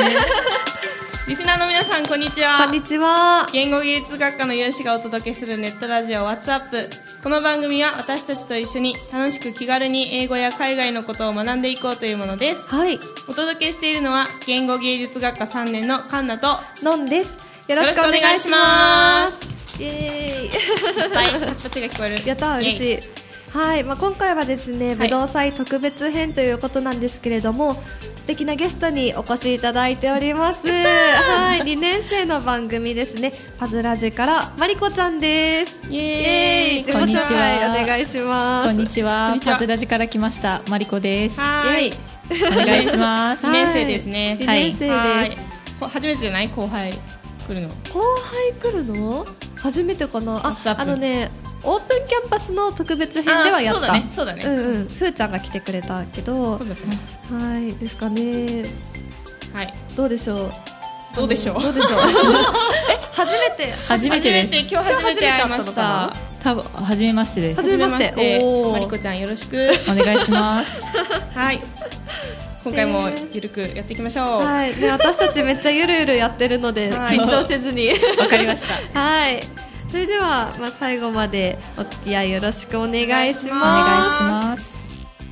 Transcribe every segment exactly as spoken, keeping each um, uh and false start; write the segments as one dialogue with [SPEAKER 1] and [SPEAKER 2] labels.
[SPEAKER 1] リスナーの皆さんこんにちは。
[SPEAKER 2] こんにちは。
[SPEAKER 1] 言語芸術学科の有志がお届けするネットラジオ WhatsApp。 この番組は私たちと一緒に楽しく気軽に英語や海外のことを学んでいこうというものです。
[SPEAKER 2] はい、
[SPEAKER 1] お届けしているのは言語芸術学科さんねんのカンナと
[SPEAKER 2] のんです。よろしくお願いします。イエーイ
[SPEAKER 1] はい、パチパチが聞こえる。
[SPEAKER 2] やったー、嬉しい。はい、まあ、今回はですね、ぶどう祭特別編ということなんですけれども、素敵なゲストにお越しいただいております。はい、にねん生の番組ですね、パズラジからマリコちゃんです。
[SPEAKER 1] イエーイ。
[SPEAKER 2] 自己紹介お願いします。
[SPEAKER 3] こんにちは。パズラジから来ましたマリコです。
[SPEAKER 1] はい、
[SPEAKER 3] お願いします。
[SPEAKER 1] にねん生ですね。
[SPEAKER 2] にねん生です。
[SPEAKER 1] 初めてじゃない？後輩来るの。
[SPEAKER 2] 後輩来るの？初めてかな。あ、
[SPEAKER 1] あ
[SPEAKER 2] のね、オープンキャンパスの特別編ではやった。
[SPEAKER 1] そうだね、そうだね。
[SPEAKER 2] うんうん。ふーちゃんが来てくれたけど。
[SPEAKER 1] そうだね。
[SPEAKER 2] はいですかね。
[SPEAKER 1] はい。
[SPEAKER 2] どうでしょう。
[SPEAKER 1] どうでしょう。
[SPEAKER 2] どうでしょう。え、初めて。
[SPEAKER 3] 初めてです。
[SPEAKER 1] 今日初めて会いました。
[SPEAKER 3] 多分初めましてです。
[SPEAKER 2] 初めまして。
[SPEAKER 1] マリコちゃんよろしく
[SPEAKER 3] お願いします。
[SPEAKER 1] はい。今回もゆるくやっていきましょう。
[SPEAKER 2] はい。で、私たちめっちゃゆるゆるやってるので緊張せずに。
[SPEAKER 1] わかりました。
[SPEAKER 2] はい。それでは、まあ、最後までお付き合いよろしくお願いします。
[SPEAKER 3] お願いします。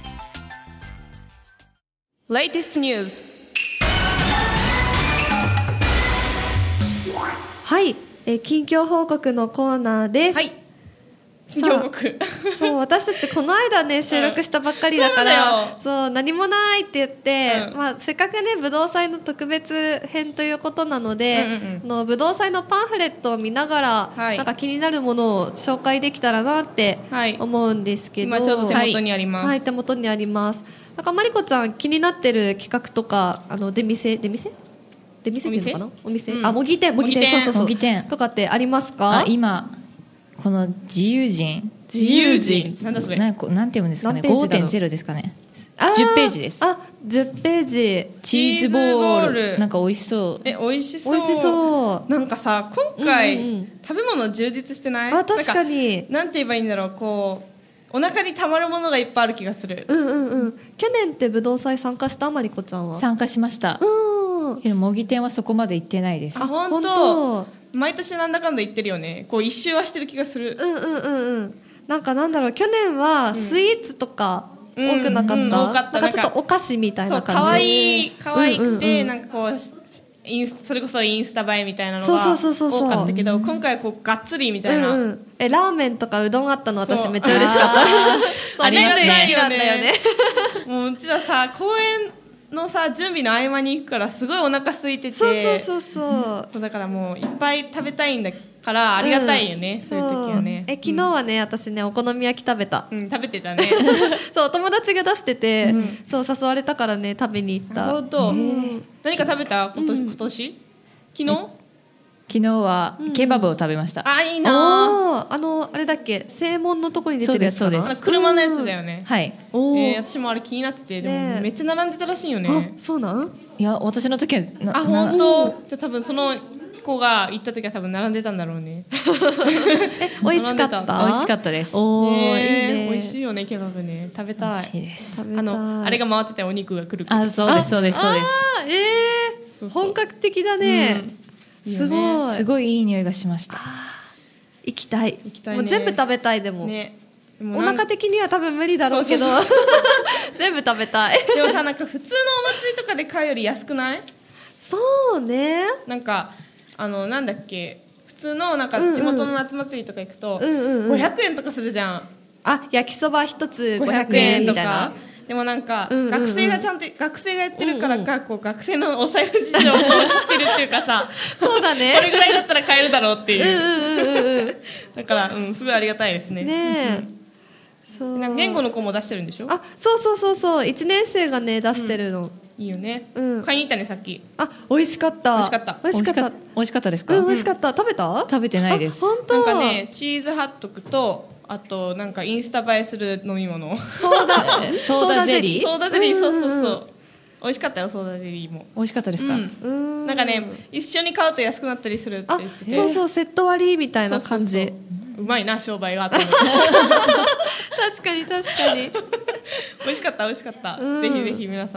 [SPEAKER 1] Latest News。
[SPEAKER 2] はい、えー、近況報告のコーナーです。
[SPEAKER 1] はい、近況報告。
[SPEAKER 2] そう、私たちこの間ね収録したばっかりだから、うん、そうそう何もないって言って、うん、まあ、せっかくねぶどう祭の特別編ということなので、うんうん、のぶどう祭のパンフレットを見ながら、はい、なんか気になるものを紹介できたらなって思うんですけど、
[SPEAKER 1] はい、今ちょうど手元にあります。
[SPEAKER 2] はい、手元にあります。なんかマリコちゃん気になってる企画とか、あの出店出店出店っていうのかな、お店、うん、あ、模擬店模擬店、そうそうそう、模擬店とかってありますか？
[SPEAKER 3] あ、今この自由人
[SPEAKER 1] 自由人なんだそれ、
[SPEAKER 3] なんかなんて読むんですかね。 ごてんゼロ ですかね。
[SPEAKER 2] じゅ
[SPEAKER 3] っページです。
[SPEAKER 2] あ、じゅっページ。
[SPEAKER 3] チーズボール、なんか美味しそう。
[SPEAKER 1] え、美味しそう。
[SPEAKER 2] 美味しそう。
[SPEAKER 1] なんかさ、今回、うんうん、食べ物充実してない？
[SPEAKER 2] あ、確かに。
[SPEAKER 1] なんか、なんて言えばいいんだろう、こうお腹にたまるものがいっぱいある気がする。
[SPEAKER 2] うんうんうん。去年ってぶどう祭参加した？マリコちゃんは。
[SPEAKER 3] 参加しました。
[SPEAKER 2] うん。
[SPEAKER 3] けど模擬店はそこまで行ってないです。
[SPEAKER 1] あ、本当。毎年なんだかんだ言ってるよね。こう一周はしてる気がする。
[SPEAKER 2] うんうんうんうん。なんかなんだろう、去年はスイーツとか多くなかった。うんうん、多かった。なんかちょっとお菓子みたいな感じ。
[SPEAKER 1] 可愛い可愛くて、うんうんうん、なんかこうインスそれこそインスタ映えみたいなのが多かったけど、今回はこうがっつりみたいな、
[SPEAKER 2] うんうん、えラーメンとかうどんあったの私めっちゃ嬉しかった。
[SPEAKER 3] ありますね。
[SPEAKER 2] 好きなんだよね。
[SPEAKER 1] もううちらさ公園のさ準備の合間に行くからすごいお腹空いてて、
[SPEAKER 2] そうそうそうそう
[SPEAKER 1] そうだからもういっぱい食べたいんだからありがたいよね、うん、そういう時はね。
[SPEAKER 2] え昨日はね、うん、私ねお好み焼き食べた、
[SPEAKER 1] うん、食べてたね。
[SPEAKER 2] そう友達が出してて、うん、そう誘われたからね食べに行った。
[SPEAKER 1] 本当、うん、何か食べた今年、うん、今年昨日
[SPEAKER 3] 昨日はケバブを食べました、
[SPEAKER 1] うん、あいいな。
[SPEAKER 2] あのあれだっけ正門のとこに出てるやつかな。
[SPEAKER 3] そうです、
[SPEAKER 1] 車のやつだよね、
[SPEAKER 3] うん、はい。
[SPEAKER 1] お、えー、私もあれ気になってて、でもめっちゃ並んでたらしいよね。
[SPEAKER 2] あ、そうなん？
[SPEAKER 3] いや私の時は
[SPEAKER 1] あ、本当。じゃあ多分その子が行った時は多分並んでたんだろうね。
[SPEAKER 2] え、美味しかった？
[SPEAKER 3] 美味しかったです。
[SPEAKER 2] おー、
[SPEAKER 1] ね、
[SPEAKER 2] いいね。
[SPEAKER 1] 美味しいよねケバブね。食べたい。
[SPEAKER 3] 美味しいです。
[SPEAKER 1] あのあれが回っててお肉がくるくる。
[SPEAKER 3] あ、そうですそうですそうです。
[SPEAKER 2] あ、えー、そうそう本格的だね。うん、すごい
[SPEAKER 3] すごいいい匂いがしました。
[SPEAKER 2] 行きたい。
[SPEAKER 1] 行きたいね。
[SPEAKER 2] もう全部食べたいでも。
[SPEAKER 1] ね。
[SPEAKER 2] でもお腹的には多分無理だろうけど全部食べたい。
[SPEAKER 1] でもさ、なんか普通のお祭りとかで買うより安くない？
[SPEAKER 2] そうね。
[SPEAKER 1] なんかあのなんだっけ、普通のなんか地元の夏祭りとか行くとごひゃくえんとかするじゃん。
[SPEAKER 2] あ、焼きそば一つごひゃくえんみたいな。
[SPEAKER 1] でもなんか、うんうんうん、学生がちゃんと学生がやってるからか、こう学生のお財布事情を知ってるっていうかさ
[SPEAKER 2] そうだね、
[SPEAKER 1] これぐらいだったら買えるだろうっていう、
[SPEAKER 2] うんうんうんうん、
[SPEAKER 1] だから、うん、すごいありがたいですね。
[SPEAKER 2] ねえ、そう
[SPEAKER 1] なんか言語の子も出してるんでしょ。
[SPEAKER 2] あ、そうそうそうそう、いちねん生がね出してるの、
[SPEAKER 1] うん、いいよね、
[SPEAKER 2] うん、
[SPEAKER 1] 買いに行ったねさっき。
[SPEAKER 2] あ、美味しかった。
[SPEAKER 1] 美味しかった
[SPEAKER 2] 美味しかった。
[SPEAKER 3] 美味しかったですか？
[SPEAKER 2] うん、美味しかった。食べた？
[SPEAKER 3] 食べてないです。
[SPEAKER 2] 本当？
[SPEAKER 1] なんかね、チーズハットクとあとなんかインスタ映えする飲み物、
[SPEAKER 2] ソーダ
[SPEAKER 3] ソーダゼリー、
[SPEAKER 1] ソーダゼリー、そうそうそう、美味しかったよ。ソーダゼリーも
[SPEAKER 3] 美味しかったですか？
[SPEAKER 1] うん、なんかね、一緒に買うと安くなったりするって言ってて、
[SPEAKER 2] そうそう、セット割りみたいな感じ。そうそうそう、
[SPEAKER 1] うまいな商売があったの。
[SPEAKER 2] 確かに確かに
[SPEAKER 1] 美味しかった美味しかった。ぜひぜひ皆さん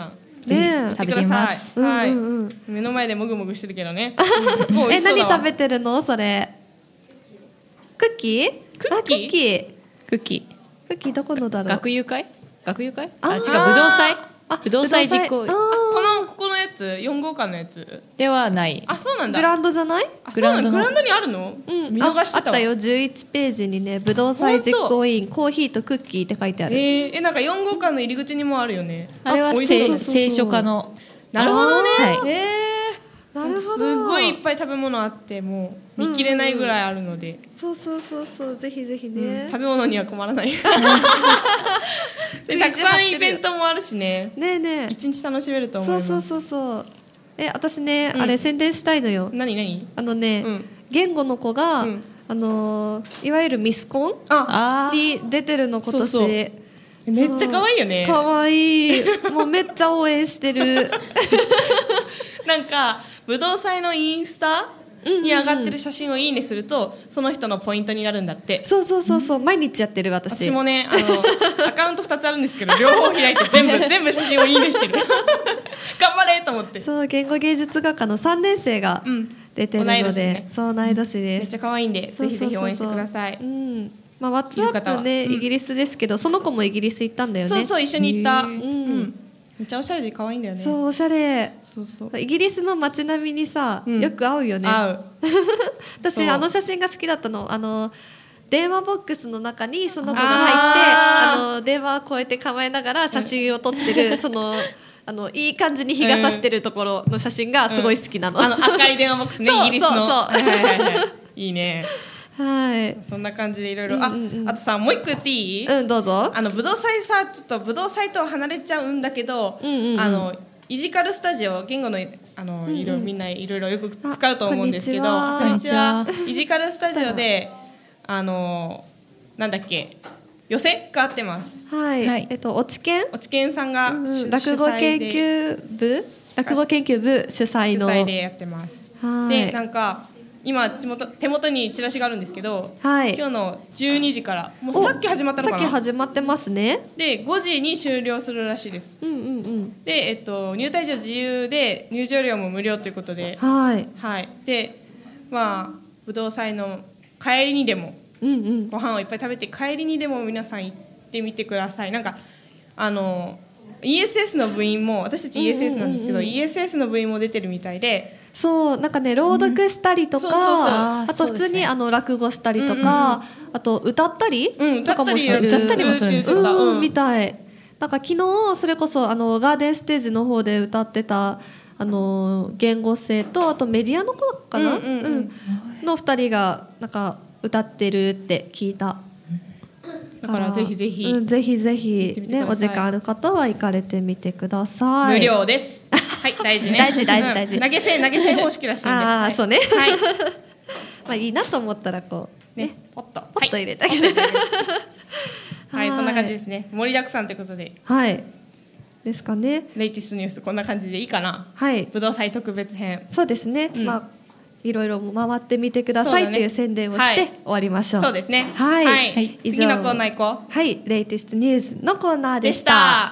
[SPEAKER 3] ぜひ
[SPEAKER 2] ね
[SPEAKER 3] 食べてみます。
[SPEAKER 1] はい、
[SPEAKER 2] うんうんうん、
[SPEAKER 1] 目の前でもぐもぐしてるけどね。すごい美
[SPEAKER 2] え
[SPEAKER 1] 味しそうだわ。
[SPEAKER 2] 何食べてるのそれ？クッキー？
[SPEAKER 1] クッキー
[SPEAKER 2] あクッキー
[SPEAKER 3] クッキ
[SPEAKER 2] クッキーどこのだ
[SPEAKER 3] ー。
[SPEAKER 2] ろう？
[SPEAKER 3] 学友会？学友会？
[SPEAKER 2] あー
[SPEAKER 3] あ、違う、ぶどう祭。
[SPEAKER 2] あ
[SPEAKER 3] ぶどう祭実行委員
[SPEAKER 2] あ
[SPEAKER 1] このここのやつよん号館のやつ。
[SPEAKER 3] ではない。
[SPEAKER 1] あ、そうなんだ。
[SPEAKER 2] グランドじゃない？
[SPEAKER 1] あ、そうなんだ。
[SPEAKER 3] グラウンドの
[SPEAKER 1] グラウンドにあるの？
[SPEAKER 2] うん、
[SPEAKER 1] 見逃してたわ。
[SPEAKER 2] ああったよじゅういちページにねぶどう祭実行委員コーヒーとクッキーって書いてある。
[SPEAKER 1] えー、えなんかよん号館の入り口にもあるよね。
[SPEAKER 3] あれは
[SPEAKER 1] 美味しそう
[SPEAKER 3] 聖聖書家の。
[SPEAKER 1] なるほどね。
[SPEAKER 3] はい
[SPEAKER 1] えー、
[SPEAKER 2] なるほど
[SPEAKER 1] すごいいっぱい食べ物あってもう見切れないぐらいあるので、
[SPEAKER 2] そうそうそうそうぜひぜひね、
[SPEAKER 1] 食べ物には困らない。でたくさんイベントもあるしね。
[SPEAKER 2] ねえね
[SPEAKER 1] 一日楽しめると
[SPEAKER 2] え
[SPEAKER 1] 思います。
[SPEAKER 2] そうそうそうそうえ私ね、
[SPEAKER 1] うん
[SPEAKER 2] あれ宣伝したいのよ。
[SPEAKER 1] 何何？
[SPEAKER 2] あのね、
[SPEAKER 1] うん
[SPEAKER 2] 言語の子が、
[SPEAKER 1] うん
[SPEAKER 2] あのーいわゆるミスコン
[SPEAKER 1] あ、
[SPEAKER 3] あー
[SPEAKER 2] に出てるの今年。
[SPEAKER 1] そうそうめっちゃ可愛いよね。
[SPEAKER 2] かわいいもうめっちゃ応援してる。
[SPEAKER 1] なんかぶどう祭のインスタに上がってる写真をいいねするとその人のポイントになるんだって。
[SPEAKER 2] そうそうそうそう毎日やってる私。
[SPEAKER 1] 私もねあのアカウントふたつあるんですけど両方開いて全部全部写真をいいねしてる。頑張れと思って
[SPEAKER 2] そう言語芸術学科のさんねん生が
[SPEAKER 1] うん
[SPEAKER 2] 出てるので、
[SPEAKER 1] 同い年ね
[SPEAKER 2] そう同い年です。
[SPEAKER 1] めっちゃ可愛いんでぜひぜひ応援してください。
[SPEAKER 2] うんまあ、ワッツア
[SPEAKER 1] いる方は
[SPEAKER 2] ップね、
[SPEAKER 1] うん
[SPEAKER 2] イギリスですけどその子もイギリス行ったんだよね。
[SPEAKER 1] そうそう一緒に行った。
[SPEAKER 3] へー
[SPEAKER 1] うんめっちゃおしゃれで可愛いんだよね。
[SPEAKER 2] そうおしゃれ。
[SPEAKER 1] そうそう
[SPEAKER 2] イギリスの街並みにさ、
[SPEAKER 1] うん
[SPEAKER 2] よく合うよね。
[SPEAKER 1] 合う。そう
[SPEAKER 2] 私あの写真が好きだったの。あの電話ボックスの中にその子が入って
[SPEAKER 1] あー
[SPEAKER 2] あの電話をこうやって構えながら写真を撮ってるそのあのいい感じに日が差してるところの写真がすごい好きなの。
[SPEAKER 1] あの赤い電話ボックスね
[SPEAKER 2] そう
[SPEAKER 1] イギリスの。
[SPEAKER 2] そうそう
[SPEAKER 1] はいはいはいはいいいね。
[SPEAKER 2] はい。
[SPEAKER 1] そんな感じでいろいろ。あ
[SPEAKER 2] うんうんうん
[SPEAKER 1] あとさもう一個言っていい？
[SPEAKER 2] うんどうぞ。
[SPEAKER 1] あのぶどう祭さちょっとぶどう祭とは離れちゃうんだけど、
[SPEAKER 2] うんうんうん
[SPEAKER 1] あのイジカルスタジオ言語のあの、
[SPEAKER 2] うんうん
[SPEAKER 1] いろいろみんないろいろよく使うと思うんですけど、
[SPEAKER 2] あ
[SPEAKER 3] こんにちは
[SPEAKER 1] イジカルスタジオであのなんだっけ寄せがあってます。
[SPEAKER 2] はい、
[SPEAKER 3] はい
[SPEAKER 2] えっと、落ち研、
[SPEAKER 1] おちけんさんが、
[SPEAKER 2] うん
[SPEAKER 1] 主
[SPEAKER 2] 落語研
[SPEAKER 1] 主催で
[SPEAKER 2] 究部落語研究部主催
[SPEAKER 1] 主
[SPEAKER 2] の
[SPEAKER 1] 催でやってます。
[SPEAKER 2] はい
[SPEAKER 1] でなんか今手元手元にチラシがあるんですけど、
[SPEAKER 2] はい
[SPEAKER 1] 今日のじゅうにじからもう
[SPEAKER 2] お
[SPEAKER 1] さっき始まったのか
[SPEAKER 2] さっき
[SPEAKER 1] な。
[SPEAKER 2] 始まってますね。
[SPEAKER 1] でごじに終了するらしいです。
[SPEAKER 2] うんうんうん
[SPEAKER 1] で、えっと、入退場自由で入場料も無料ということで、
[SPEAKER 2] はい
[SPEAKER 1] はい、でまあぶどう祭の帰りにでも
[SPEAKER 2] うんうん
[SPEAKER 1] ご飯をいっぱい食べて帰りにでも皆さん行ってみてください。なんかあの イーエスエス の部員も私たち イーエスエス なんですけど、
[SPEAKER 2] うんうんうんうん
[SPEAKER 1] イーエスエス の部員も出てるみたいで、
[SPEAKER 2] そうなんかね朗読したりとか、
[SPEAKER 1] うんそうそうそう
[SPEAKER 2] あと普通にあの落語したりとか、あと歌ったり
[SPEAKER 1] うん、
[SPEAKER 2] とかもしてる、
[SPEAKER 1] 歌
[SPEAKER 3] 歌ったりもするんですよ
[SPEAKER 1] うん
[SPEAKER 2] うん、みたい。なんか昨日それこそあのガーデンステージの方で歌ってたあの言語生とあとメディアの子かな、
[SPEAKER 1] うんうんうん
[SPEAKER 2] のふたりがなんか歌ってるって聞いた。
[SPEAKER 1] だからぜひぜひ、
[SPEAKER 2] うん、ぜひぜ
[SPEAKER 1] 行
[SPEAKER 2] ひね
[SPEAKER 1] ってみてください
[SPEAKER 2] お時間ある方は行かれてみてください。
[SPEAKER 1] 無料です。はい、大事ね。
[SPEAKER 2] 大事大事大事
[SPEAKER 1] うん投げ銭投げ銭方式らしいんで。
[SPEAKER 2] ああ、
[SPEAKER 1] はい
[SPEAKER 2] そうね。
[SPEAKER 1] はい。
[SPEAKER 2] まあいいなと思ったらこうね
[SPEAKER 1] ね、ポッと
[SPEAKER 2] ポッと入れた
[SPEAKER 1] はい
[SPEAKER 2] けど。
[SPEAKER 1] はい、そんな感じですね。盛りだくさんということで、
[SPEAKER 2] はい。ですかね。
[SPEAKER 1] レイティストニュースこんな感じでいいかな。
[SPEAKER 2] はい。
[SPEAKER 1] ぶどう祭特別編。
[SPEAKER 2] そうですね。
[SPEAKER 1] うん
[SPEAKER 2] まあいろいろ回ってみてくださいっていう宣伝を
[SPEAKER 1] はい
[SPEAKER 2] して終わりましょう。
[SPEAKER 1] そうですね。
[SPEAKER 2] はい。
[SPEAKER 1] はい
[SPEAKER 2] 以上
[SPEAKER 1] 次のコーナー行こう。
[SPEAKER 2] はい、レイティストニュースのコーナーでし。
[SPEAKER 1] でしたた。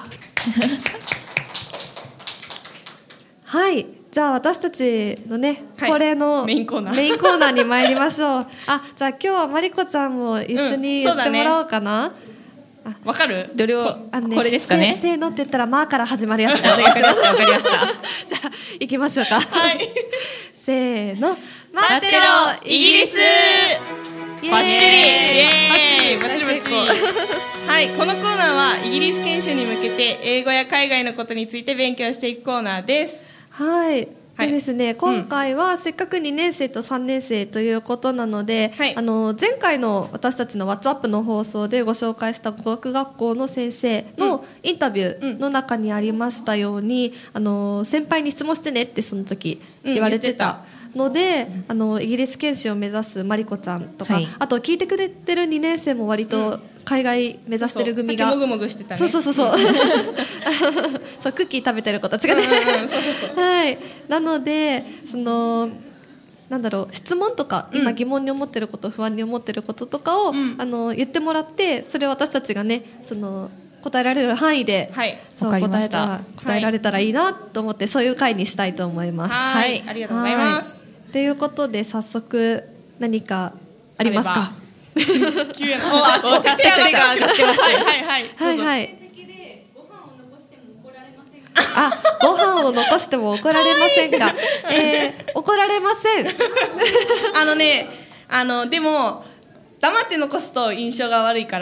[SPEAKER 2] はい。じゃあ私たちのね、
[SPEAKER 1] はい
[SPEAKER 2] 恒例の
[SPEAKER 1] メインコーナー
[SPEAKER 2] メインコーナーに参りましょう。あ、じゃあ今日はマリコちゃんも一緒にや
[SPEAKER 1] うんそうだね
[SPEAKER 2] ってもらおうかな。
[SPEAKER 1] わかる？
[SPEAKER 3] どれを
[SPEAKER 2] あの
[SPEAKER 3] これですかね
[SPEAKER 2] せ。せーのって言ったら「まあ」から始まるやつでお
[SPEAKER 3] わ
[SPEAKER 2] 願いします。
[SPEAKER 3] かりましたわかりました。
[SPEAKER 2] じゃあ行きましょうか。
[SPEAKER 1] はい。
[SPEAKER 2] せーの。
[SPEAKER 1] 待ってろイギリス。
[SPEAKER 2] イエーイ
[SPEAKER 1] バッチリイエーイバッチリバッチリ
[SPEAKER 2] 大成功
[SPEAKER 1] はい、このコーナーはイギリス研修に向けて英語や海外のことについて勉強していくコーナーです。
[SPEAKER 2] はい。
[SPEAKER 1] はい
[SPEAKER 2] でですね、今回はせっかくにねん生とさんねん生ということなので、
[SPEAKER 1] はい
[SPEAKER 2] あの前回の私たちの WhatsApp の放送でご紹介した語学学校の先生のインタビューの中にありましたように、あの先輩に質問してねってその時
[SPEAKER 1] うん
[SPEAKER 2] 言われてた。
[SPEAKER 1] 言って
[SPEAKER 2] ので、あのイギリス研修を目指すマリコちゃんとか、
[SPEAKER 3] はい
[SPEAKER 2] あと聞いてくれてるにねん生も割と海外目指してる組が、
[SPEAKER 1] そうそうさっきもぐもぐしてたね。
[SPEAKER 2] そうそうそうそうそうクッキー食べてる子たちがね、
[SPEAKER 1] うんうんうんそうそうそう
[SPEAKER 2] はい、なのでそのなんだろう質問とか
[SPEAKER 1] うん
[SPEAKER 2] 今疑問に思ってること、不安に思ってることとかを、
[SPEAKER 1] うん
[SPEAKER 2] あの言ってもらってそれを私たちがねその答えられる範囲で、
[SPEAKER 1] はい、
[SPEAKER 2] そう
[SPEAKER 3] わかりました。
[SPEAKER 2] 答えた答えられたらいいなと思って、はい、そういう回にしたいと思います。
[SPEAKER 1] はい、ありがとうございます。
[SPEAKER 2] ということで早速何かありますか？
[SPEAKER 1] 急やな。あ、ちょっと手上がってます。はいはい
[SPEAKER 2] はいはい。あ、ご飯を残しても怒られませんか？えー、怒られません。
[SPEAKER 1] あのね、あのでも黙って残すと印象が悪いから、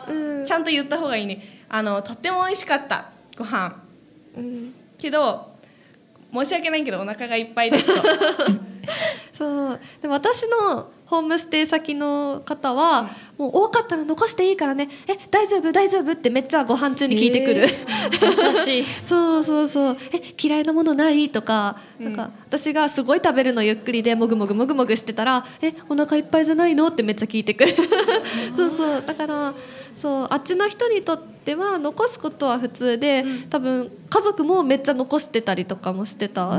[SPEAKER 1] うん、ちゃんと言った方がいいね。あのとっても美味しかったご飯、うん、けど申し訳ないけどお腹がいっぱいですと。
[SPEAKER 2] そうでも私のホームステイ先の方は、うん、もう多かったら残していいからね、え大丈夫大丈夫ってめっちゃご飯中に聞いてくる、え
[SPEAKER 3] ー、優しい。
[SPEAKER 2] そうそうそう、え嫌いなものないとか、うん、なんか私がすごい食べるのゆっくりでもぐもぐもぐもぐしてたら、えお腹いっぱいじゃないのってめっちゃ聞いてくる。そうそうだからそうあっちの人にとっては残すことは普通で、うん、多分家族もめっちゃ残してたりとかもしてた、うん、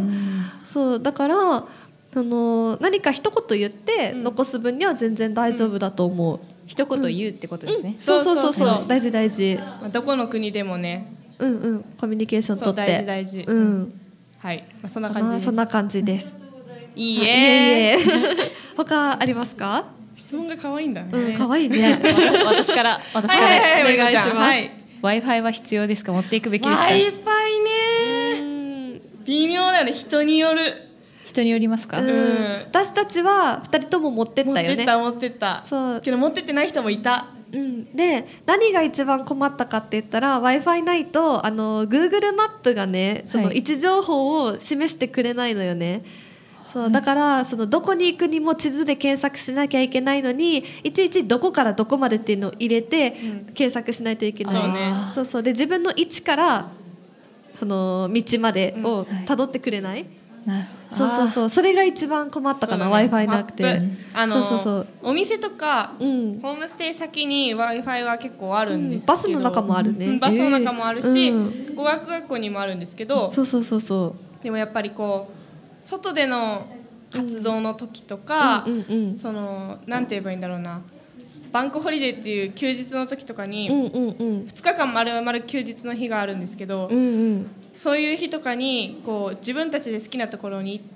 [SPEAKER 2] そうだからその何か一言言って残す分には全然大丈夫だと思う、うん、
[SPEAKER 3] 一言言うってことですね、うん、
[SPEAKER 2] そうそうそうそう大事大事、
[SPEAKER 1] どこの国でもね
[SPEAKER 2] うんうんコミュニケーション取って
[SPEAKER 1] 大事大事、
[SPEAKER 2] うん、
[SPEAKER 1] はい、まあ、そんな感じです。
[SPEAKER 2] そんな感じです。
[SPEAKER 1] いいえ
[SPEAKER 2] 他ありますか？
[SPEAKER 1] 質問が可愛いんだね、
[SPEAKER 2] うん、可愛いね。
[SPEAKER 3] 私から私から、
[SPEAKER 1] はいはいはい、お願いします、はい、
[SPEAKER 3] Wi-Fi は必要ですか？持っていくべきですか？
[SPEAKER 1] Wi-Fi ね微妙だよね、人による
[SPEAKER 3] 人によりますか？
[SPEAKER 2] うん、私たちはふたりとも持ってったよね。
[SPEAKER 1] 持ってった持ってったそうけど持ってってない人もいた、
[SPEAKER 2] うん、で何が一番困ったかって言ったら Wi-Fi ないとあの Google マップがねその位置情報を示してくれないのよね、はい、そうだからそのどこに行くにも地図で検索しなきゃいけないのにいちいちどこからどこまでっていうのを入れて検索しないといけない、うん、そうね、そうそうで自分の位置からその道までをたどってくれない、うんはい、なるほどそうそうそうそれが一番困ったかな、ね、Wi-Fi なくて
[SPEAKER 1] あのそうそうそうお店とか、うん、ホームステイ先に Wi-Fi は結構あるんですけど、うん、
[SPEAKER 2] バスの中もあるね、
[SPEAKER 1] うん、バスの中もあるし、うん、語学学校にもあるんですけど
[SPEAKER 2] そうそうそうそう
[SPEAKER 1] でもやっぱりこう外での活動の時とか、うんうんうんうん、そのなんて言えばいいんだろうなバンクホリデーっていう休日の時とかに、うんうんうん、ふつかかん丸々休日の日があるんですけど、うんうんそういう日とかにこう自分たちで好きなところに行って、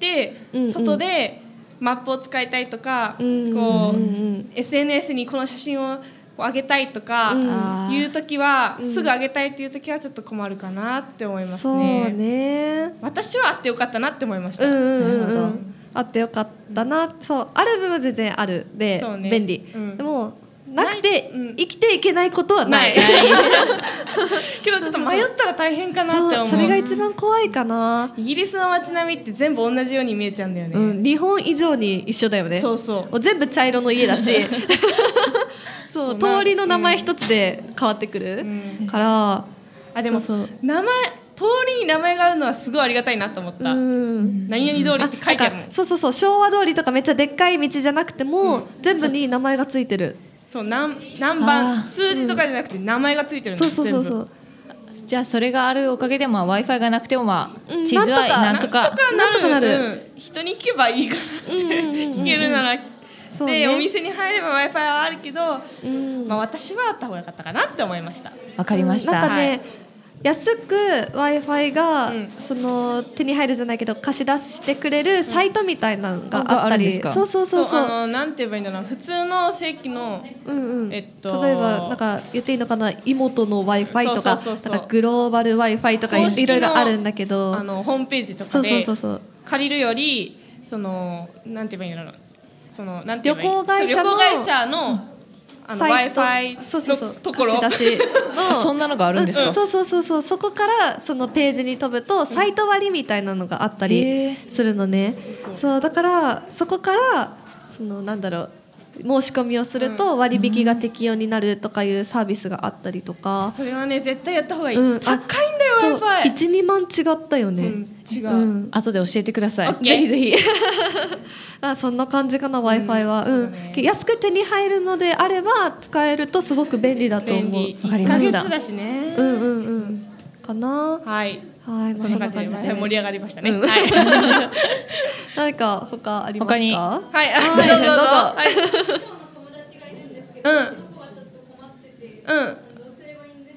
[SPEAKER 1] うんうん、外でマップを使いたいとか、うんうん、こう、うん、エスエヌエス にこの写真を上げたいとかいう時は、うん、すぐ上げたいっていう時はちょっと困るかなって思いますね。
[SPEAKER 2] そうね
[SPEAKER 1] 私はあってよかったなって思いました、
[SPEAKER 2] うんうんうんうん、あってよかったなそうある分は全然あるで、ね、便利、うん、でもなくて、うん、生きていけないことはない
[SPEAKER 1] けどちょっと迷ったら大変かなって思う
[SPEAKER 2] そ, それが一番怖いかな。
[SPEAKER 1] イギリスの街並みって全部同じように見えちゃうんだよね、
[SPEAKER 2] うん、日本以上に一緒だよね。
[SPEAKER 1] そうそう
[SPEAKER 2] 全部茶色の家だしそう通りの名前一つで変わってくる、うん、から
[SPEAKER 1] あでもそうそう名前通りに名前があるのはすごいありがたいなと思った。うん何々通りって書いてあるもん。
[SPEAKER 2] そうそうそう昭和通りとかめっちゃでっかい道じゃなくても、うん、全部に名前がついてる。
[SPEAKER 1] そう 何, 何番数字とかじゃなくて名前がついてるんです、うん、そうそうそうそう
[SPEAKER 3] じゃあそれがあるおかげで、まあ、Wi-Fi がなくても、まあ、地図はなんとか
[SPEAKER 1] なんとかなる、うん、人に聞けばいいかなって聞けるなら、うんうん、で、ね、お店に入れば Wi-Fi はあるけど、うんまあ、私はあった方がよかったかなって思いました。
[SPEAKER 3] わかりました、
[SPEAKER 2] うん、なんかね、はい安く Wi-Fi が、うん、その手に入るじゃないけど貸し出してくれるサイトみたいなのがあったり、うん、そうそうそうそう
[SPEAKER 1] あのなんて言えばいいんだろう普通の正規の、うんうんえっと、
[SPEAKER 2] 例えばなんか言っていいのかな妹の Wi-Fi とかなんかグローバル Wi-Fi とかいろいろあるんだけど
[SPEAKER 1] あのホームページとかで借りるよりそのなんて言えばいいんだろうそのなんて言えばいい
[SPEAKER 2] 旅行会社の
[SPEAKER 1] 旅行会社のあの Wi-Fi のところ
[SPEAKER 2] 貸し出しの
[SPEAKER 3] そんなのがあるんですか、
[SPEAKER 2] うん、そうそうそうそうそこからそのページに飛ぶとサイト割みたいなのがあったりするのね、うん、そうそうだからそこからそのなんだろう申し込みをすると割引が適用になるとかいうサービスがあったりとか、
[SPEAKER 1] それはね絶対やった方がいい、うん、高いんだよ Wi-Fi
[SPEAKER 2] いち、にまん違ったよね、うん、
[SPEAKER 1] 違う、
[SPEAKER 2] うん、
[SPEAKER 3] 後で教えてください、
[SPEAKER 2] ぜひぜひあそんな感じかな Wi-Fi は、うんうんね、安く手に入るのであれば使えるとすごく便利だと思う。
[SPEAKER 3] わかりました。
[SPEAKER 1] いっかげつだしね
[SPEAKER 2] うんうんうんかな。
[SPEAKER 1] はい
[SPEAKER 2] はい、
[SPEAKER 1] そんな感じで盛り上がりましたね、うん、はい
[SPEAKER 2] 何か他ありますか。
[SPEAKER 3] 他に
[SPEAKER 1] はい、あ、どうぞどうぞ、はい、うんうん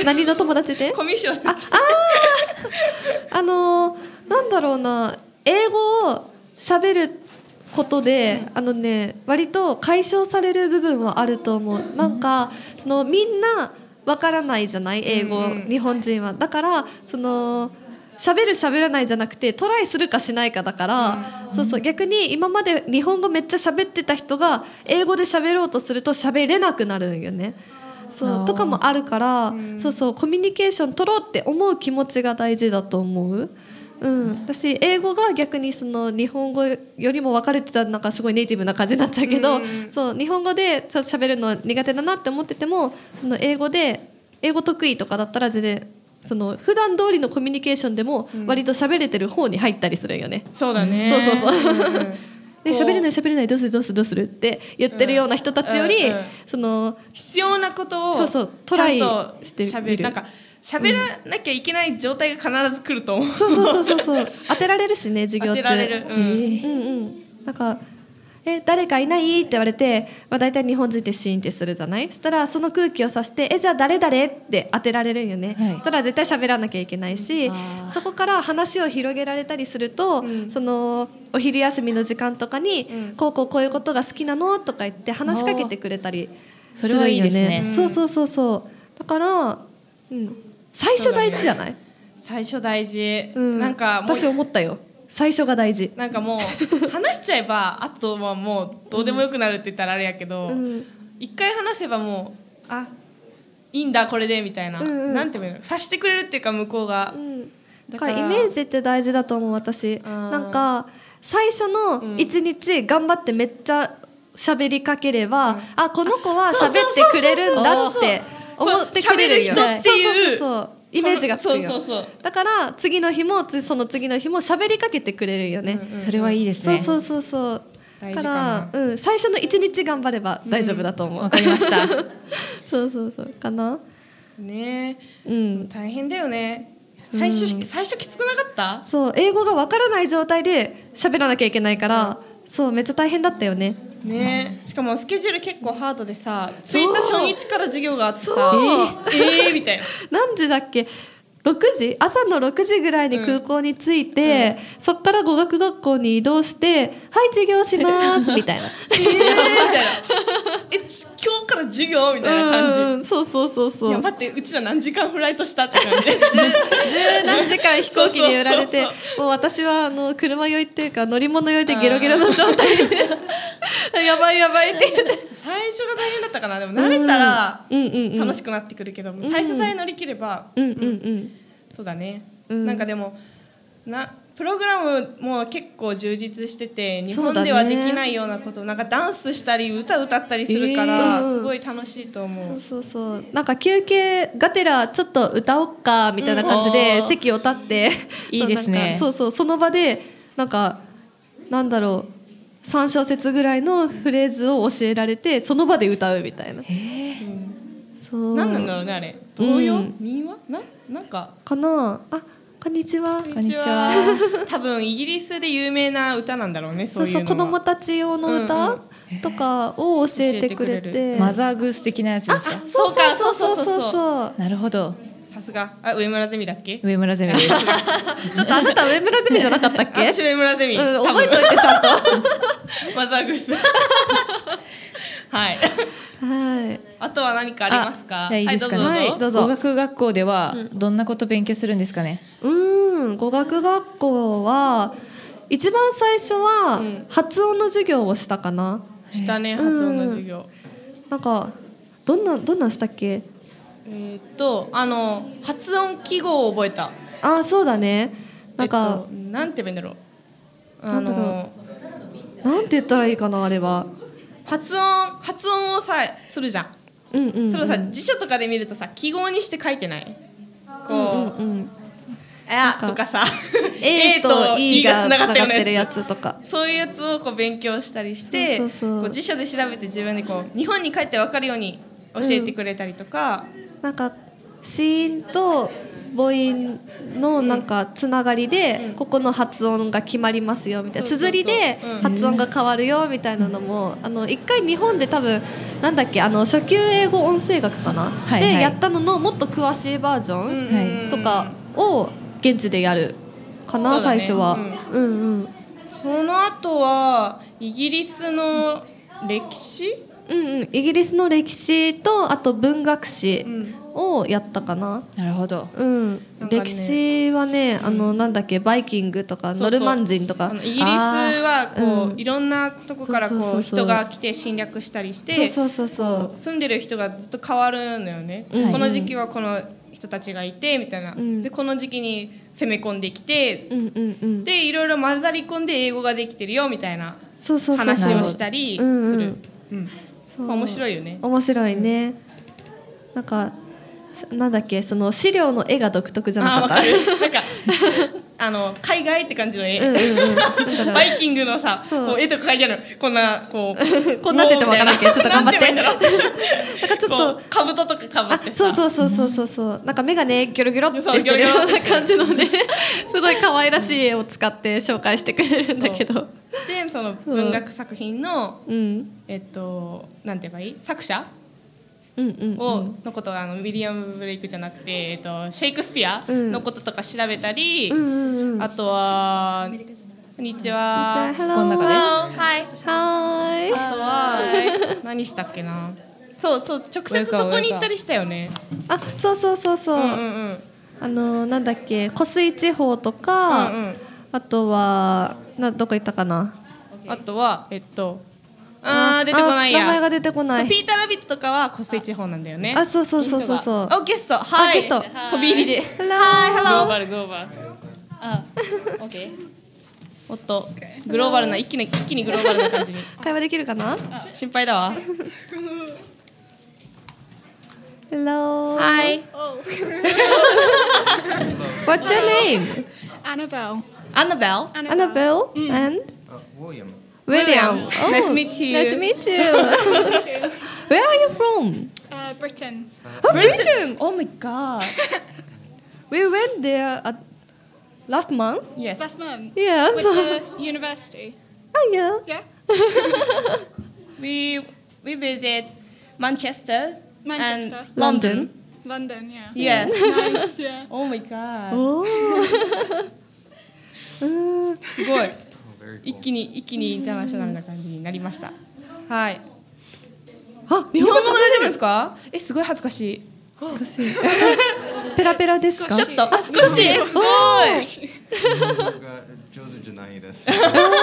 [SPEAKER 2] 何の友達で
[SPEAKER 1] コミュ障
[SPEAKER 2] あああのー、なんだろうな、英語を喋ることで、うん、あのね割と解消される部分はあると思う。なんかそのみんなわからないじゃない英語、うんうん、日本人は。だからその喋る喋らないじゃなくてトライするかしないかだから、うん、そうそう、逆に今まで日本語めっちゃ喋ってた人が英語で喋ろうとすると喋れなくなるんよね。そうとかもあるから、うん、そうそうコミュニケーション取ろうって思う気持ちが大事だと思う。うん、私英語が逆にその日本語よりも分かれてた、なんかすごいネイティブな感じになっちゃうけど、うん、そう日本語でちょっと喋るの苦手だなって思ってても、その英語で英語得意とかだったら全然その普段通りのコミュニケーションでも割と喋れてる方に入ったりするよね、
[SPEAKER 1] うん、そうだね、
[SPEAKER 2] そうそうそう、うん、で喋れない喋れないどうするどうするどうするって言ってるような人たちより、うんうん、その
[SPEAKER 1] 必要なことを
[SPEAKER 2] そうそうトライしてみる、
[SPEAKER 1] なんか喋らなきゃいけない状態が必ず来ると思う、うん、
[SPEAKER 2] そうそうそうそう当てられるしね授業中
[SPEAKER 1] 当てられる、うん、うん
[SPEAKER 2] うんなんかえ誰かいないって言われて、まあ、大体日本人ってシーンってするじゃない。そしたらその空気を察してえじゃあ誰誰って当てられるんよね、はい、そしたら絶対喋らなきゃいけないし、そこから話を広げられたりすると、うん、そのお昼休みの時間とかに、うん、こうこうこういうことが好きなのとか言って話しかけてくれたりするんよね。それはいいですね、うん、そうそうそうそうだから、うん、最初大事じゃない、
[SPEAKER 1] 最初大事、うん、なんかもう
[SPEAKER 2] 私思ったよ、最初が大事。
[SPEAKER 1] なんかもう話しちゃえばあとはもうどうでもよくなるって言ったらあれやけど、うん、一回話せばもうあいいんだこれでみたいな、うんうん、なんていうの察してくれるっていうか向こうが、うん、
[SPEAKER 2] だからイメージって大事だと思う私。なんか最初の一日頑張ってめっちゃ喋りかければ、うん、あこの子は喋ってくれるんだって思ってくれるよ。
[SPEAKER 1] 喋る人っていう
[SPEAKER 2] そうそうそうイメージがつくよ。
[SPEAKER 1] そうそうそう、
[SPEAKER 2] だから次の日もその次の日も喋りかけてくれるよね、うん
[SPEAKER 3] うんうん、それはいいですね。
[SPEAKER 2] そうそうそうそうだから、うん、最初の一日頑張れば大丈夫だと思う。
[SPEAKER 3] わ、うん、かりました
[SPEAKER 2] そうそうそうかな
[SPEAKER 1] ねえ、
[SPEAKER 2] うん、
[SPEAKER 1] 大変だよね最初、うん、最初きつくなかった？
[SPEAKER 2] そう英語がわからない状態で喋らなきゃいけないから、うん、そうめっちゃ大変だったよね。
[SPEAKER 1] ね、しかもスケジュール結構ハードでさ、着いた初日から授業があってさ、えー、えーみたいな。
[SPEAKER 2] 何時だっけ？ろくじ？朝のろくじぐらいに空港に着いて、うん、そっから語学学校に移動してはい授業しますみたいな。えー、みたいな。
[SPEAKER 1] え今日から授業みたいな感じ。うん、
[SPEAKER 2] そうそうそうそう。
[SPEAKER 1] いや待ってうちら何時間フライトしたって感じ。
[SPEAKER 2] 十何時間飛行機に揺られて、もう私はあの車酔いっていうか乗り物酔いでゲロゲロの状態でやばいやばいって言って。
[SPEAKER 1] 最初が大変だったかな。でも慣れたら楽しくなってくるけど、うんうんうん、最初さえ乗り切れば、
[SPEAKER 2] うんうんうん、
[SPEAKER 1] そうだね、うん、なんかでもなプログラムも結構充実してて日本ではできないようなこと、なんかダンスしたり歌歌ったりするから、えー、すごい楽しいと思う。
[SPEAKER 2] そうそうそう、なんか休憩がてらちょっと歌おっかみたいな感じで席を立って、
[SPEAKER 3] うん、いいですね。
[SPEAKER 2] そうそうその場でなんかなんだろうさん小節ぐらいのフレーズを教えられてその場で歌うみたいな。へ
[SPEAKER 1] ー、うん、そう何なんだろうねあれ。童謡、うん、民話ななんか
[SPEAKER 2] かなあ。こんにちは。
[SPEAKER 1] こんにちは。多分イギリスで有名な歌なんだろうね。そういうのは。
[SPEAKER 2] そうそう子供たち用の歌、うんうん、とかを教えてくれて。
[SPEAKER 3] マザーグース的なやつですか。
[SPEAKER 1] そうかそうそうそうそう
[SPEAKER 2] そう。
[SPEAKER 3] なるほど。
[SPEAKER 1] さすが。あ上村ゼミだっけ？
[SPEAKER 3] 上村ゼミです。
[SPEAKER 2] ちょっとあなた上村ゼミじゃなかったっけ？
[SPEAKER 1] 私上村ゼミ。
[SPEAKER 2] うん、覚えといてちゃんと。
[SPEAKER 1] マザーグース。はい。
[SPEAKER 2] はい。
[SPEAKER 1] あとは何かありますか？
[SPEAKER 3] いいですかね。
[SPEAKER 2] はい、どうぞ。
[SPEAKER 3] 語学学校ではどんなこと勉強するんですかね？
[SPEAKER 2] うん、語学学校は一番最初は発音の授業をしたかな。
[SPEAKER 1] したね、発音の授業。
[SPEAKER 2] うん、なんかどんなどんなんしたっけ？
[SPEAKER 1] えー、っとあの発音記号を覚えた。
[SPEAKER 2] あ、そうだね。なんか、
[SPEAKER 1] えっと、なんて言うんだろう。
[SPEAKER 2] あのなんて言ったらいいかなあれは。
[SPEAKER 1] 発音発音をさするじゃん。
[SPEAKER 2] うんうんうん、
[SPEAKER 1] それをさ辞書とかで見るとさ記号にして書いてない？こう、うんうんうん、あとかさ
[SPEAKER 2] A と E がつながってるやつとか
[SPEAKER 1] そういうやつをこう勉強したりして、そうそうそうこう辞書で調べて自分でこう日本に帰って分かるように教えてくれたりとか、
[SPEAKER 2] うん、なんか子音と母音のなんかつながりでここの発音が決まりますよみたいな、綴りで発音が変わるよみたいなのも、あの一回日本で多分なんだっけ、あの初級英語音声学かな、はいはい、でやったののもっと詳しいバージョンとかを現地でやるかな、最初は。うんうんうん、
[SPEAKER 1] その後はイギリスの歴史、
[SPEAKER 2] うんうん、イギリスの歴史とあと文学史をやったかな。
[SPEAKER 3] なるほど、
[SPEAKER 2] うん、歴史はね、あのなんだっけ、バイキングとかノルマン人とか、
[SPEAKER 1] そうそう、イギリスはこう、うん、いろんなとこからこう人が来て侵略したりして、
[SPEAKER 2] そうそうそうそう、
[SPEAKER 1] 住んでる人がずっと変わるのよね、うん、この時期はこの人たちがいてみたいな、うん、でこの時期に攻め込んできて、うんうんうん、でいろいろ混ざり込んで英語ができてるよみたいな話をしたりする。うんうんうん、面白いよね。
[SPEAKER 2] 面白いね、うん、なんかなんだっけ、その資料の絵が独特じゃなかった？
[SPEAKER 1] あ、なんかあの海外って感じの絵、うんうんうん、バイキングのさ、こう絵とか描いてある、こんなこう
[SPEAKER 2] こうなってても分からんけど、ちょっと頑張って。なんか
[SPEAKER 1] ちょっと兜とかかぶってさ、
[SPEAKER 2] そうそうそうそうそうそう、なんか目がねギョロギョロってしてるような感じのねすごい可愛らしい絵を使って紹介してくれるんだけど、
[SPEAKER 1] でその文学作品の、うん、えっとなんて言えばいい、作者うんうんうん、をのことはあのウィリアム・ブレイクじゃなくて、えっと、シェイクスピアのこととか調べたり、うんうんうん、あとはこんにちは、
[SPEAKER 3] この中で、
[SPEAKER 1] はい、あとは何したっけな、そうそう、直接そこに行ったりしたよね。
[SPEAKER 2] あ、そうそうそうそう、うんうんうん、あのなんだっけ、湖水地方とか、うんうん、あとはなどこ行ったかな、
[SPEAKER 1] あとはえっとあー出てこないや、
[SPEAKER 2] 名前が出てこない。
[SPEAKER 1] ピーターラビットとかは湖水地方なんだよね。
[SPEAKER 2] あ、そうそうそうそうそう。
[SPEAKER 1] あ、ゲスト、はい、ゲスト飛び入りで、はい、
[SPEAKER 3] グローバルグローバル、あ、オッケー、
[SPEAKER 1] もっとグローバルな、一気に一気にグローバルな感じに
[SPEAKER 2] 会話できるかな。
[SPEAKER 1] 心配だわ。
[SPEAKER 2] Hello.
[SPEAKER 1] Hi.
[SPEAKER 2] What's your name?
[SPEAKER 4] Annabelle.
[SPEAKER 1] Annabelle.
[SPEAKER 2] Annabelle. Mm. And
[SPEAKER 5] William.
[SPEAKER 2] William. Oh,
[SPEAKER 1] nice to meet you.
[SPEAKER 2] Nice to meet you. Where are you from?
[SPEAKER 4] Uh, Britain.
[SPEAKER 2] Oh, Britain.
[SPEAKER 1] Oh my God.
[SPEAKER 2] We went there at last month.
[SPEAKER 1] Yes.
[SPEAKER 4] Last month.
[SPEAKER 2] Yeah.
[SPEAKER 4] With the university.
[SPEAKER 2] Oh yeah.
[SPEAKER 4] Yeah.
[SPEAKER 1] we we visit Manchester,
[SPEAKER 4] Manchester.
[SPEAKER 1] and London.
[SPEAKER 4] London, yeah.
[SPEAKER 1] Yes.
[SPEAKER 4] Nice, yeah.
[SPEAKER 1] Oh my God.
[SPEAKER 2] Oh.
[SPEAKER 1] すごい。一気に一気にインターナショナルな感じになりました。はい。
[SPEAKER 2] あ、
[SPEAKER 1] 日本語も大丈夫ですか？え、すごい恥ずかしい。
[SPEAKER 2] 恥ずかしい。ペラペラですか？
[SPEAKER 1] ちょっと。
[SPEAKER 2] あ、少し。すごい。
[SPEAKER 5] 日本語が上手じゃないです。好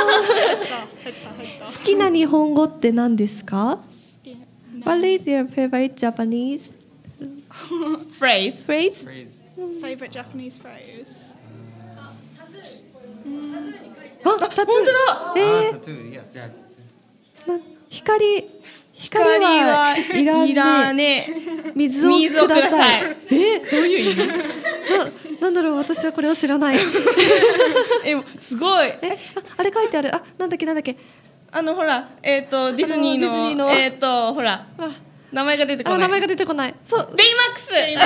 [SPEAKER 2] きな日本語って何ですか？ What is your favorite Japanese
[SPEAKER 1] phrase?
[SPEAKER 2] Phrase?
[SPEAKER 4] Favorite Japanese phrase?
[SPEAKER 2] あ、タトゥー。本当
[SPEAKER 1] だ。
[SPEAKER 2] えー、
[SPEAKER 5] タトゥー、いや。
[SPEAKER 2] 光、光はいらね。いらね。水をください。
[SPEAKER 1] え、どういう意味？
[SPEAKER 2] な、なんだろう、私はこれを知らない。
[SPEAKER 1] え、すごい。
[SPEAKER 2] え、あ、あれ書いてある。あ、なんだっけ、なんだっけ。
[SPEAKER 1] あのほら、えっとディズニーのえっとほら、名前が出てこない。
[SPEAKER 2] あ、名前が出てこない。そう。
[SPEAKER 1] ベイマックス。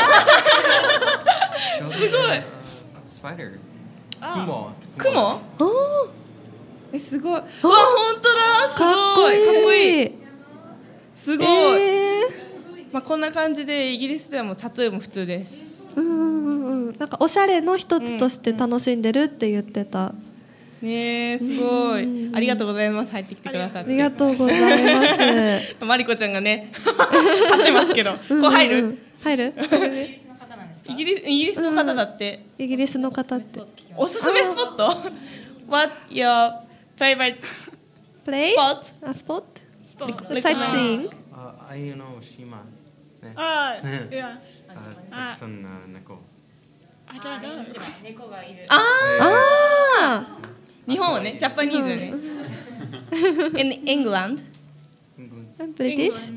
[SPEAKER 1] すごい。
[SPEAKER 5] スパイダー。
[SPEAKER 1] 雲。雲？え、すごい。わ、本当だ。すごい。
[SPEAKER 2] かっこいい。
[SPEAKER 1] かっこいい。すごい。えー、まあこんな感じでイギリスではもうタトゥーも普通です。
[SPEAKER 2] うんうんうん。なんかおしゃれの一つとして楽しんでるって言ってた。
[SPEAKER 1] ねえ、すごい。ありがとうございます。入ってきてくださって。
[SPEAKER 2] ありがとうございます。
[SPEAKER 1] マリコちゃんがね、立ってますけど、こう入る？
[SPEAKER 2] 入る？
[SPEAKER 1] イギリスイギリスの方だって。
[SPEAKER 2] イギリスの方って。
[SPEAKER 1] おすすめスポット？What's your favorite
[SPEAKER 2] place?
[SPEAKER 1] Spot?
[SPEAKER 2] A spot?
[SPEAKER 4] Spot.
[SPEAKER 2] Sightseeing?
[SPEAKER 5] I know Shima.
[SPEAKER 4] Ah, yeah.
[SPEAKER 5] たくさんの猫。
[SPEAKER 4] I don't know.
[SPEAKER 3] 猫がいる。
[SPEAKER 1] あ
[SPEAKER 2] あ。
[SPEAKER 1] 日本はね、ジャパニーズね。In England?
[SPEAKER 2] British?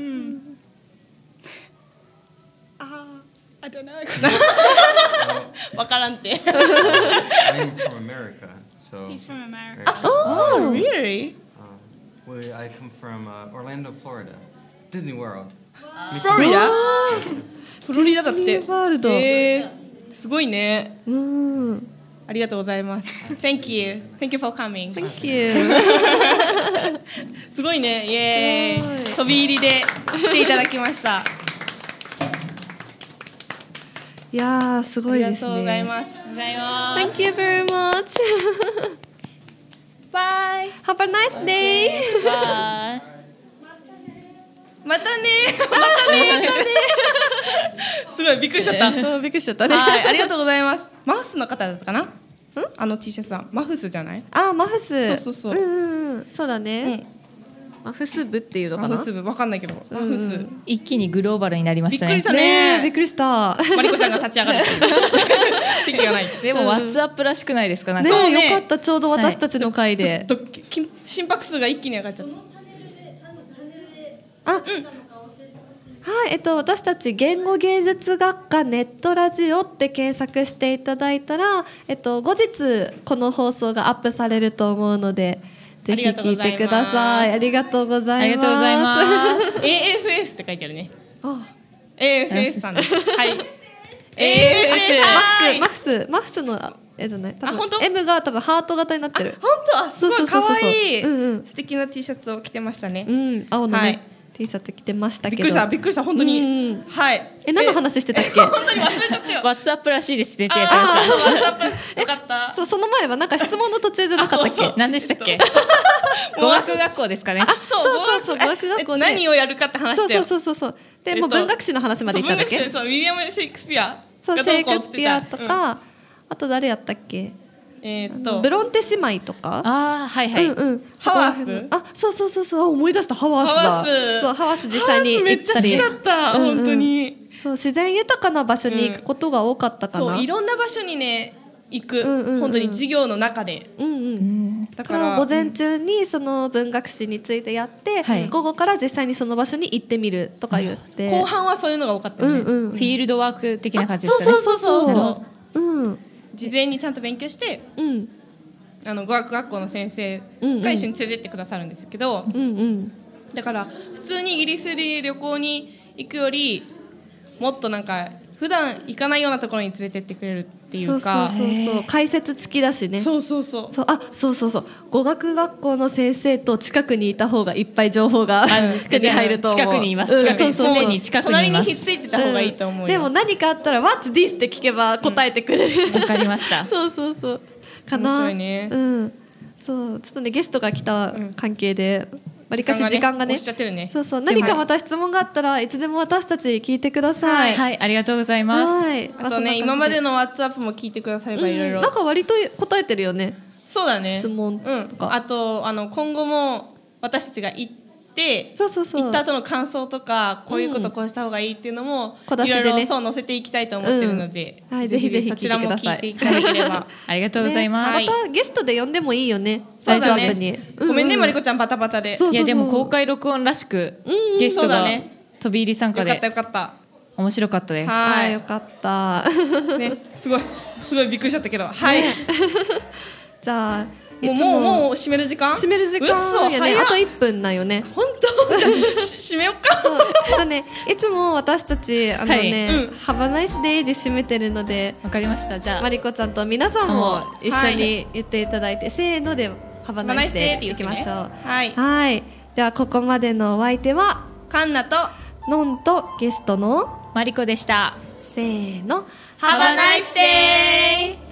[SPEAKER 4] Ah, I don't know.
[SPEAKER 1] わからんて。
[SPEAKER 5] I'm from America, so.
[SPEAKER 4] He's from America.
[SPEAKER 1] Oh, really?
[SPEAKER 5] Well, I come from Orlando, Florida. Disney World.
[SPEAKER 1] フロリダ？フロリダだって。
[SPEAKER 2] ワールド。
[SPEAKER 1] えー、 すごいね。
[SPEAKER 2] うん。
[SPEAKER 1] ありがとうございます。Thank you. Thank you for coming.
[SPEAKER 2] Thank you.
[SPEAKER 1] すごいね。イエーイ。飛び入りで来ていただきました。
[SPEAKER 2] いやーすごいですね。
[SPEAKER 1] ありがとうございます。ございます。
[SPEAKER 2] Thank you very much.
[SPEAKER 1] Bye.
[SPEAKER 2] Have a nice day.
[SPEAKER 3] Bye.
[SPEAKER 1] またね。またね。すごいびっくりしちゃった。
[SPEAKER 2] びっくりしちゃったね。
[SPEAKER 1] はい、ありがとうございます。マフスの方だったかな？あの T シャツはマフスじゃない？
[SPEAKER 2] あ、マフス。
[SPEAKER 1] そうそうそう。
[SPEAKER 2] うんうん、そうだね。マフス部っていうのかな？
[SPEAKER 1] マフス部わかんないけど、マフス。
[SPEAKER 3] 一気にグローバルになりましたね。
[SPEAKER 1] びっくりしたね。
[SPEAKER 2] びっくりした。
[SPEAKER 1] マリコちゃんが立ち上がる。席がない。
[SPEAKER 3] でもワッツアップらしくないですか？なんか
[SPEAKER 2] ね、よかった。ちょうど私たちの回で。
[SPEAKER 1] ちょっと心拍数が一気に上がっちゃった。
[SPEAKER 2] あ、はい、えっと、私たち言語芸術学科ネットラジオって検索していただいたら、えっと、後日この放送がアップされると思うのでぜひ聞いてください。ありがとうございます。ありがとうございます。
[SPEAKER 1] エーエフエス って書いてあるね。エーエフエス さんです。はい。
[SPEAKER 2] エーエフエス マフスマフスのえじゃない。
[SPEAKER 1] あ、本当？
[SPEAKER 2] M が多分ハート型になってる。
[SPEAKER 1] 本当？すごい可愛い。素敵な T シャツを着てましたね。
[SPEAKER 2] うん、青のね。T シャツ着てましたけど。
[SPEAKER 1] びっくりしたびっくりした本当に。はい。
[SPEAKER 2] え、何の話してたっけ？
[SPEAKER 1] 本当に忘れちゃったよ。
[SPEAKER 3] ワッツアップらしいですねって
[SPEAKER 1] やってました。ワッツアップよかった。
[SPEAKER 2] そう、その前はなんか質問の途中じゃなかったっけ？
[SPEAKER 3] 何でしたっけ？語学学校ですかね。
[SPEAKER 1] そう
[SPEAKER 2] そうそう語学学校で
[SPEAKER 1] 何をやるかって話だよ。
[SPEAKER 2] そうそうそうそう。でもう文学史の話までいったんだっけ？
[SPEAKER 1] そう、ウィリアム・シェイクスピア。
[SPEAKER 2] そう、シェイクスピアとか、あと誰やったっけ？
[SPEAKER 1] えっと
[SPEAKER 2] ブロンテ姉妹とか。
[SPEAKER 3] ああ、はいはい。
[SPEAKER 2] うんうん。
[SPEAKER 1] ハワース。
[SPEAKER 2] あ、そうそうそうそう。思い出したハワースだ。
[SPEAKER 1] ハワース。
[SPEAKER 2] そう、ハワース実際に行ったり。
[SPEAKER 1] めっちゃ好きだった。本当に。
[SPEAKER 2] そう、自然豊かな場所に行くことが多かったかな。
[SPEAKER 1] そう、いろんな場所にね行く。本当に授業の中で。
[SPEAKER 2] うんうん。だから午前中にその文学史についてやって、午後から実際にその場所に行ってみるとか言って。
[SPEAKER 1] 後半はそういうのが多かったね。
[SPEAKER 2] うんうん。
[SPEAKER 3] フィールドワーク的な感じですかね。
[SPEAKER 1] そうそうそうそう。
[SPEAKER 2] うん。
[SPEAKER 1] 事前にちゃんと勉強して。うん。あの語学学校の先生が一緒に連れてってくださるんですけど、うんうん、だから普通にイギリスに旅行に行くよりもっとなんか普段行かないようなところに連れてってくれるっていうか、
[SPEAKER 2] そうそうそうそう、解説付きだしね。
[SPEAKER 1] そうそうそう、
[SPEAKER 2] そう、あ、そうそうそう、語学学校の先生と近くにいた方がいっぱい情報が手に入ると思う。
[SPEAKER 3] 近くにいます。近くに、常に近くにいます。
[SPEAKER 1] 隣にひっついてた方がいいと思うよ、
[SPEAKER 2] うん、でも何かあったら What's this って聞けば答えてくれる。
[SPEAKER 3] わ、うん、かりました。
[SPEAKER 2] そうそうそう。かな。
[SPEAKER 1] 面白いね。
[SPEAKER 2] うん。そう、ちょっとねゲストが来た関係で、わりかし時間がね、
[SPEAKER 1] ね、
[SPEAKER 2] そうそう、何かまた質問があったらいつでも私たち聞いてください。
[SPEAKER 3] はい、はい、ありがとうございます。
[SPEAKER 1] はい、あとね、今までのワッツアップも聞いてくださればいろいろ、
[SPEAKER 2] なんか割と答えてるよね。
[SPEAKER 1] そうだね。
[SPEAKER 2] 質問とか、
[SPEAKER 1] うん、あとあの今後も私たちが行って
[SPEAKER 2] そうそうそう、
[SPEAKER 1] 行った後の感想とかこういうことこうした方がいいっていうのも、
[SPEAKER 2] うん、
[SPEAKER 1] いろいろそう載せていきたいと思ってるので、
[SPEAKER 2] うん、はい、ぜひぜひ
[SPEAKER 1] そちらも聞いていただければ
[SPEAKER 3] ありがとうございます、
[SPEAKER 2] ね、またゲストで呼んでもいいよね。
[SPEAKER 1] そうだね、
[SPEAKER 2] に
[SPEAKER 1] ごめんね、まりこちゃんバタバタで。
[SPEAKER 3] いやでも公開録音らしく、うん、ゲストが飛び入り参加で
[SPEAKER 1] よかったよかった
[SPEAKER 3] 面白かったです。
[SPEAKER 2] はい、よかった
[SPEAKER 1] ね、すごいすごいびっくりしちゃったけど、はい、ね、
[SPEAKER 2] じゃあ
[SPEAKER 1] もうもうもう閉める時間？
[SPEAKER 2] 閉める時間やね。あといっぷんだよね。
[SPEAKER 1] 本当？じゃあ閉めよっか。
[SPEAKER 2] じゃあね、いつも私たちあのね、はい、うん、ハバナイスデイで締めてるので、
[SPEAKER 3] わかりました。じゃあ
[SPEAKER 2] マリコちゃんと皆さんも一緒に言っていただいて、はい、せーのでハバナイスデイっていきましょう。
[SPEAKER 1] はい。
[SPEAKER 2] はい。ではここまでのお相手は
[SPEAKER 1] カンナと
[SPEAKER 2] ノンとゲストの
[SPEAKER 3] マリコでした。
[SPEAKER 2] せーの、
[SPEAKER 1] ハバナイスデイ。